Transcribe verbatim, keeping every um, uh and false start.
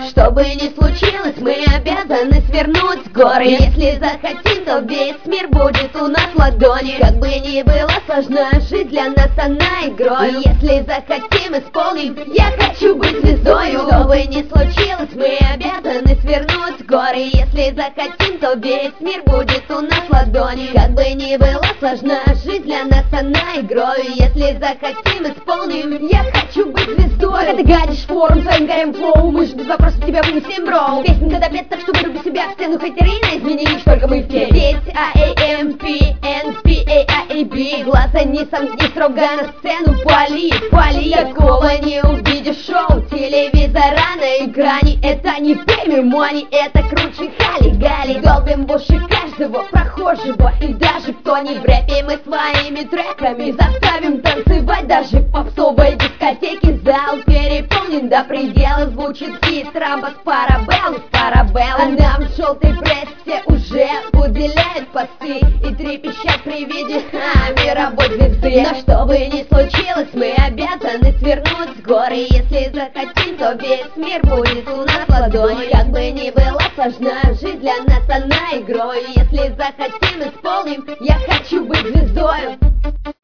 Что бы ни случилось, мы обязаны свернуть с горы. Если захотим, то весь мир будет у нас в ладони. Как бы ни было сложно, жизнь для нас она игрой. Если захотим, исполним, я хочу быть звездою. Что бы ни случилось, мы обязаны свернуть с горы. Если захотим, то весь мир будет у нас в ладони. Как бы ни было сложно, жизнь для нас она игрой. Если захотим, исполним, я хочу быть звездой. Пока ты гадишь форум своим горем флоу, мы же без вопросов тебя вынесем, бро. Песенка допет, так что выруби себя в стену. Хейтерина, измени лишь только мы в теме. Ведь А Эй Эм Пи Эн Пи Эй А Эй Би. Глаза не сомкни, строго на сцену пали, пали. Такого не увидишь шоу телевизора на экране. Это не премиум money, это круче хали-гали. Долбим в уши каждого прохожего, и даже кто не в рэпе. Мы своими треками заставим танцевать даже в попсовой дискотеке. Зал переполнен до предела, звучит хит Рамбо с Парабелл, с Парабелл. А нам в желтой прессе уже уделяют посты и трепещат при виде а, мировой звезды. Но что бы ни случилось, мы обязаны свернуть с горы. Если захотим, то весь мир будет у нас в ладони. Как бы ни было сложно, жизнь для нас она игрой. Если захотим, исполним, я хочу быть звездою.